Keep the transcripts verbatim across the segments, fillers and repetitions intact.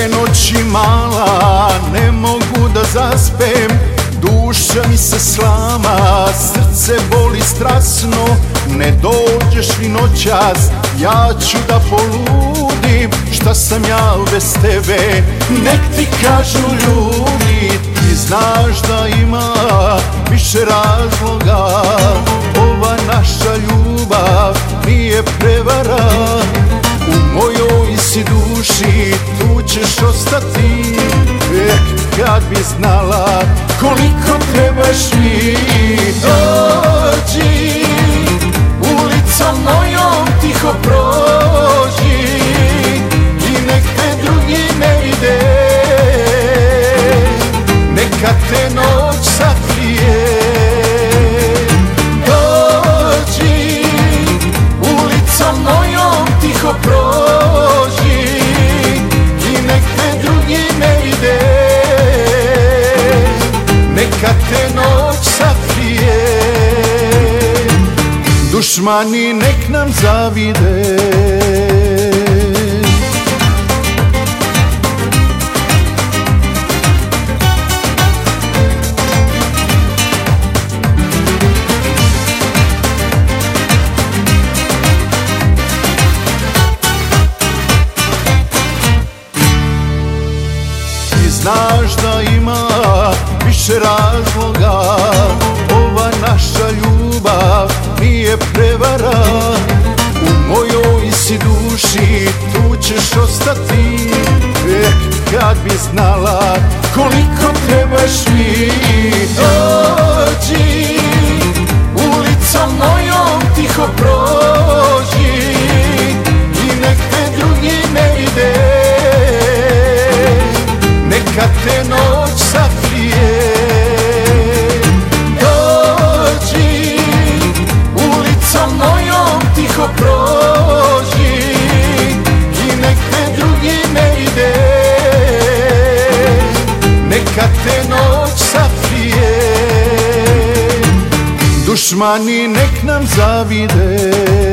Te noći mala ne mogu da zaspem, duša mi se slama, srce boli strasno. Ne dođeš li noćas, ja ću da poludim, šta sam ja bez tebe, nek ti kažu ljudi. Ti znaš da ima više razloga, ova naša ljubav nije prevara. U mojoj si duši, tu ćeš ostati, uvijek kad bi znala koliko trebaš mi. Dođi, ulicom mojom tiho prođi i nek te drugi ne vide, neka te noć sakrije. Dođi, ulicom mojom tiho prođi i nek te drugi ne vide, neka te noć sakrije. Dušmani nek nam zavide, znaš da ima više razloga, ova naša ljubav nije prevara. U mojoj si duši, tu ćeš ostati, uvijek kad bi znala koliko trebaš mi. Dođi, ulicom mojom tiho prođi i nek te drugi ne vide, neka te noć sakrije. Dođi, ulicom mojom tiho prođi i nek te drugi ne vide, neka te noć sakrije. Dušmani nek nam zavide.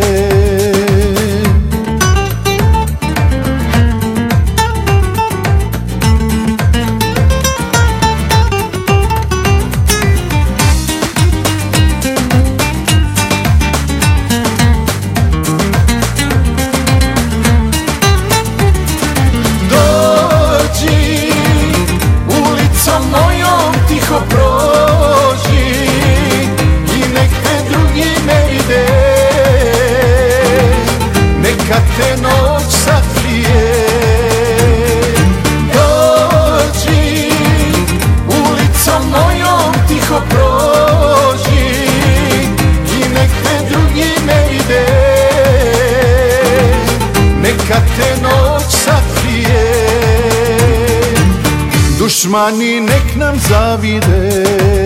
Tiho prođi i nek te drugi ne vide, neka te noć sakrije. Dođi, ulicom mojom tiho prođi i nek te drugi ne vide, neka te noć sakrije. Dušmani nek nam zavide.